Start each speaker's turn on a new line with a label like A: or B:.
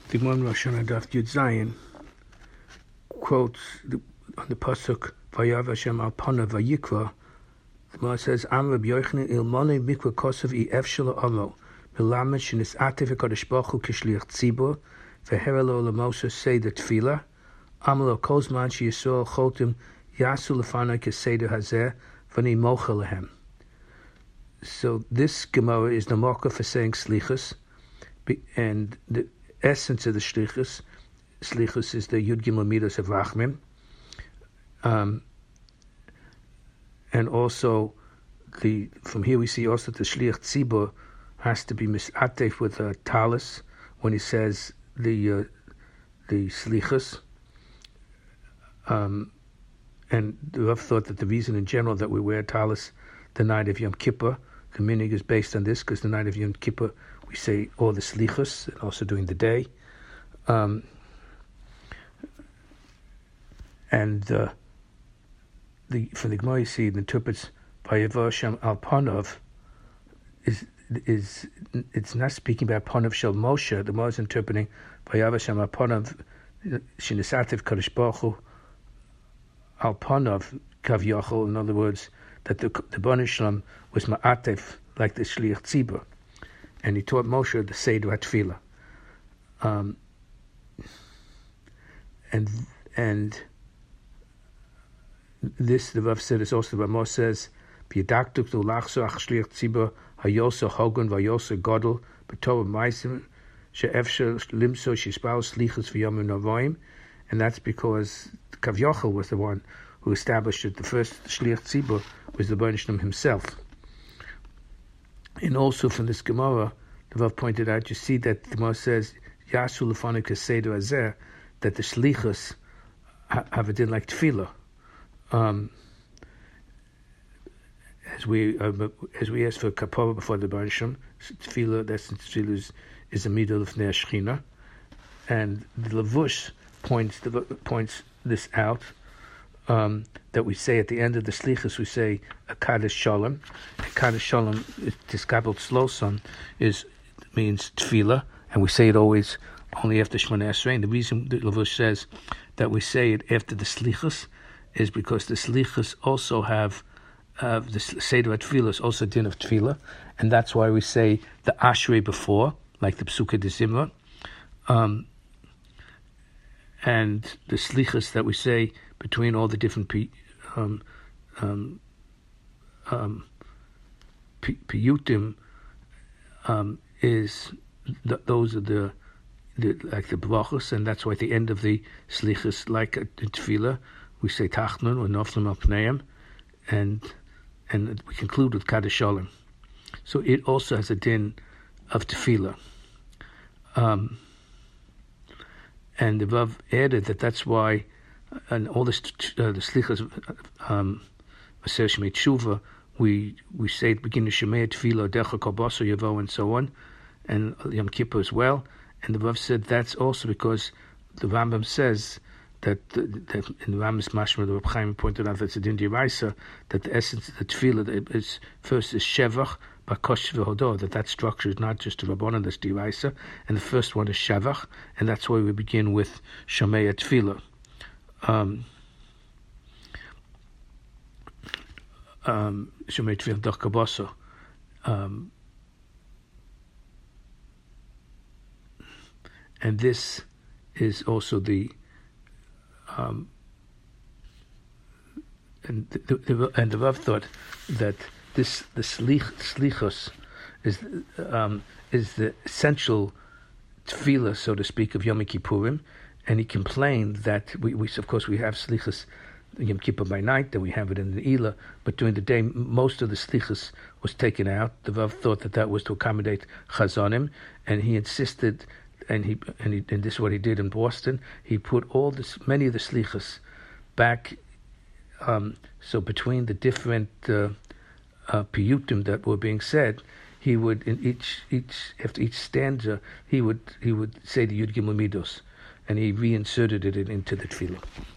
A: The Gemara Rosh Hashanah Daf Yud Zayin quotes on the pasuk Vayav Hashem al panav vayikra. The Gemara says, "Am Rabbi Yochanan ilmane mikra kosav efshel amo milamed shenis atev hakadosh baruch hu kishliach tzibur veherelo lemoshe seder tefila amalo kol zman sheyisrael chotim yasu lefanai keseder hazeh v'ni mocha lehem." So this Gemara is the marker for saying slichus, and the essence of the slichus is the Yud Gimel Midos of Rachmim, and also from here we see also the Shliach Tzibur has to be misatef with a talis when he says the slichus, and the Rav thought that the reason in general that we wear talis the night of Yom Kippur, the minig is based on this, because the night of Yom Kippur we say all the slichus, and also during the day. And from the Gemara, you see, it interprets Vayav Hashem al Panav it's not speaking about Panav Shel Moshe. The Gemara is interpreting Vayav Hashem al Panav Shinisativ Kadosh Baruch Hu al Panav Kav Yachol. In other words, that the Bnei Shalom was ma'atef like the Shliach Tzibur, and he taught Moshe the Seder HaTfilah. And this, the Rav said, is also the Ramos says, "V'yadaktuk to lachso ach Shliach Tzibur hayosa hogun vayosa godel b'tov ma'asim she'efshel limso shishbal slichus v'yomim navoim," and that's because Kav Yochel was the one who established it. The first Shliach Tzibur was the Bnei Shalom himself. And also from this Gemara, the Rav pointed out, you see that the Gemara says, Yasu lefanai keseder hazeh, that the Shlichus have a din like Tefillah. As we ask for kapara before the Bnei Shalom, Tefillah is a middle of Nei Shechina, and the Levush points this out. That we say at the end of the Slichus, we say a Kaddish Shalom. A Kaddish Shalom, Tiskabel Tzloson, means Tefillah, and we say it always only after Shmoneh Esrei. The reason the Levush says that we say it after the Slichus is because the Slichus also have the Seder HaTfilah is also din of Tefillah, and that's why we say the Ashrei before, like the Psukkah de Zimra, and the Slichus that we say between all the different piyutim is those are the like the brachos, and that's why at the end of the slichus, like in tefillah, we say tachnun or noflim al pneim, and we conclude with kaddish shalom. So it also has a din of tefillah. And the Rav added that's why. And all this, the slichas, Maser Shemei Tshuva, we say at the beginning of Shemei Tefillah, Decha Kolbaso Yavo, and so on, and Yom Kippur as well. And the Rav said that's also because the Rambam says that in the Rambam's Mashma, the Reb Chaim pointed out that's a din d'oraisa, that the essence of the Tefillah is first is Shevach, Bakosh v'Hodor, that structure is not just a Rabbanan, that's d'oraisa, and the first one is Shevach, and that's why we begin with Shemei Tefillah. Shemei Tefillah Doch Kaboso. And this is also the and the Rav thought that the slichos is the essential tefillah, so to speak, of Yom Kippurim. And he complained that we of course we have slichus Yom Kippur by night, then we have it in the Ila, but during the day most of the slichus was taken out. The Rav thought that was to accommodate Chazonim, and he insisted, and this is what he did in Boston. He put many of the slichus back. So between the different piyutim that were being said, he would in each after each stanza he would say the Yud Gimel Midos, and he reinserted it into the tefillah.